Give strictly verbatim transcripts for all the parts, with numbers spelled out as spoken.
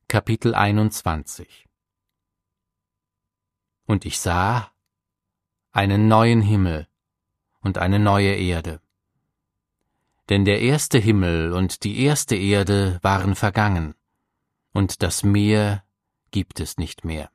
Kapitel einundzwanzig. Und ich sah einen neuen Himmel und eine neue Erde. Denn der erste Himmel und die erste Erde waren vergangen, und das Meer gibt es nicht mehr.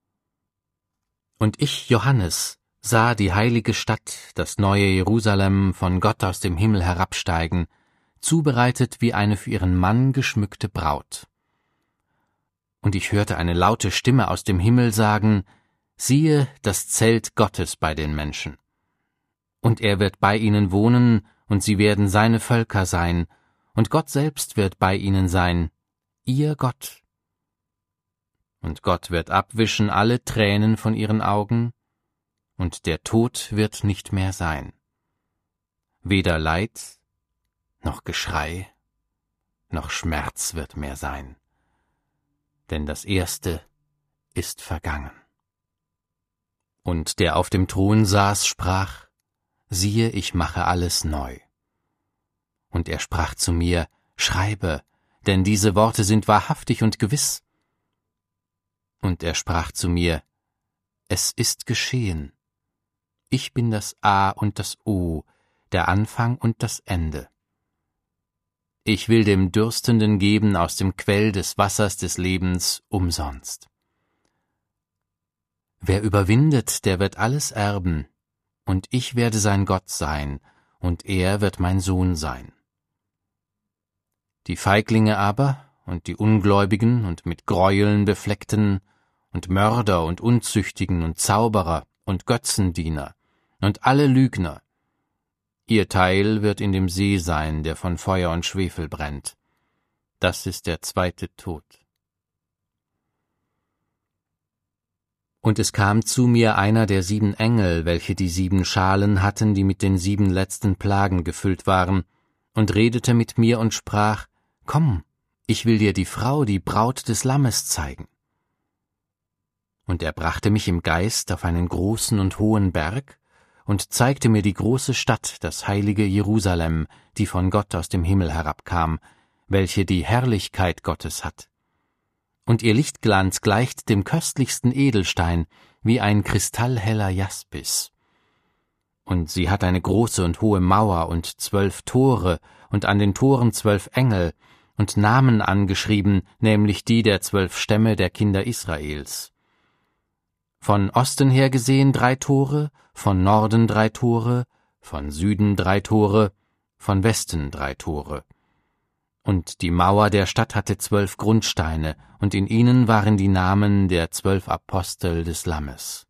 Und ich, Johannes, sah die heilige Stadt, das neue Jerusalem, von Gott aus dem Himmel herabsteigen, zubereitet wie eine für ihren Mann geschmückte Braut. Und ich hörte eine laute Stimme aus dem Himmel sagen, siehe, das Zelt Gottes bei den Menschen. Und er wird bei ihnen wohnen, und sie werden seine Völker sein, und Gott selbst wird bei ihnen sein, ihr Gott. Und Gott wird abwischen alle Tränen von ihren Augen, und der Tod wird nicht mehr sein. Weder Leid, noch Geschrei, noch Schmerz wird mehr sein. Denn das Erste ist vergangen. Und der auf dem Thron saß, sprach, siehe, ich mache alles neu. Und er sprach zu mir, schreibe, denn diese Worte sind wahrhaftig und gewiss. Und er sprach zu mir, es ist geschehen. Ich bin das A und das O, der Anfang und das Ende. Ich will dem Dürstenden geben aus dem Quell des Wassers des Lebens umsonst. Wer überwindet, der wird alles erben, und ich werde sein Gott sein, und er wird mein Sohn sein. Die Feiglinge aber und die Ungläubigen und mit Gräueln befleckten und Mörder und Unzüchtigen und Zauberer und Götzendiener und alle Lügner, ihr Teil wird in dem See sein, der von Feuer und Schwefel brennt. Das ist der zweite Tod. Und es kam zu mir einer der sieben Engel, welche die sieben Schalen hatten, die mit den sieben letzten Plagen gefüllt waren, und redete mit mir und sprach, komm, ich will dir die Frau, die Braut des Lammes zeigen. Und er brachte mich im Geist auf einen großen und hohen Berg, und zeigte mir die große Stadt, das heilige Jerusalem, die von Gott aus dem Himmel herabkam, welche die Herrlichkeit Gottes hat. Und ihr Lichtglanz gleicht dem köstlichsten Edelstein, wie ein kristallheller Jaspis. Und sie hat eine große und hohe Mauer und zwölf Tore, und an den Toren zwölf Engel, und Namen angeschrieben, nämlich die der zwölf Stämme der Kinder Israels. Von Osten her gesehen drei Tore, von Norden drei Tore, von Süden drei Tore, von Westen drei Tore. Und die Mauer der Stadt hatte zwölf Grundsteine, und in ihnen waren die Namen der zwölf Apostel des Lammes.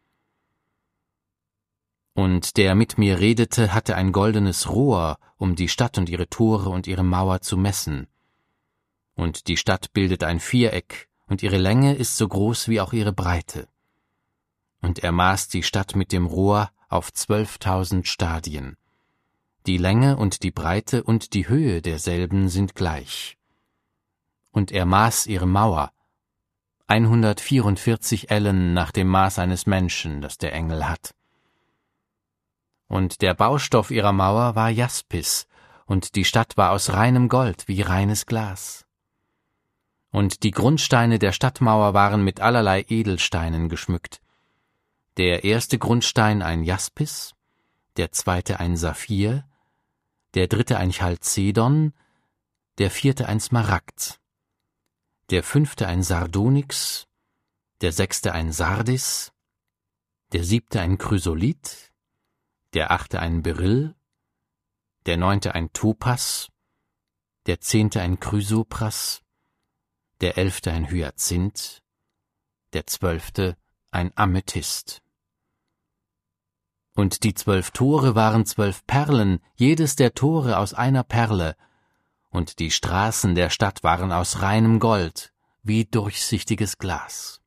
Und der mit mir redete, hatte ein goldenes Rohr, um die Stadt und ihre Tore und ihre Mauer zu messen. Und die Stadt bildet ein Viereck, und ihre Länge ist so groß wie auch ihre Breite. Und er maß die Stadt mit dem Rohr auf zwölftausend Stadien. Die Länge und die Breite und die Höhe derselben sind gleich. Und er maß ihre Mauer, hundertvierundvierzig Ellen nach dem Maß eines Menschen, das der Engel hat. Und der Baustoff ihrer Mauer war Jaspis, und die Stadt war aus reinem Gold wie reines Glas. Und die Grundsteine der Stadtmauer waren mit allerlei Edelsteinen geschmückt. Der erste Grundstein ein Jaspis, der zweite ein Saphir, der dritte ein Chalcedon, der vierte ein Smaragd, der fünfte ein Sardonyx, der sechste ein Sardis, der siebte ein Chrysolith, der achte ein Beryl, der neunte ein Topas, der zehnte ein Chrysopras, der elfte ein Hyazinth, der zwölfte ein Amethyst. Und die zwölf Tore waren zwölf Perlen, jedes der Tore aus einer Perle, und die Straßen der Stadt waren aus reinem Gold, wie durchsichtiges Glas.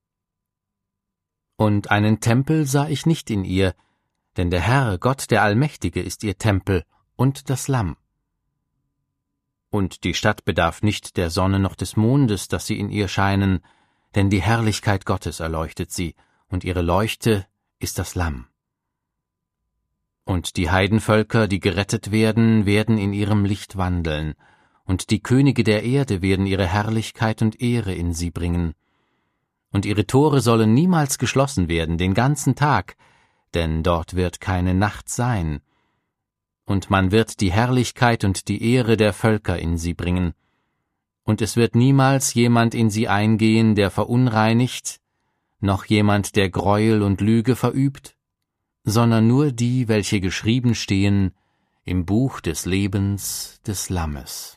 Und einen Tempel sah ich nicht in ihr, denn der Herr, Gott der Allmächtige, ist ihr Tempel und das Lamm. Und die Stadt bedarf nicht der Sonne noch des Mondes, dass sie in ihr scheinen, denn die Herrlichkeit Gottes erleuchtet sie, und ihre Leuchte ist das Lamm. Und die Heidenvölker, die gerettet werden, werden in ihrem Licht wandeln, und die Könige der Erde werden ihre Herrlichkeit und Ehre in sie bringen. Und ihre Tore sollen niemals geschlossen werden, den ganzen Tag, denn dort wird keine Nacht sein. Und man wird die Herrlichkeit und die Ehre der Völker in sie bringen. Und es wird niemals jemand in sie eingehen, der verunreinigt, noch jemand, der Gräuel und Lüge verübt, sondern nur die, welche geschrieben stehen im Buch des Lebens des Lammes.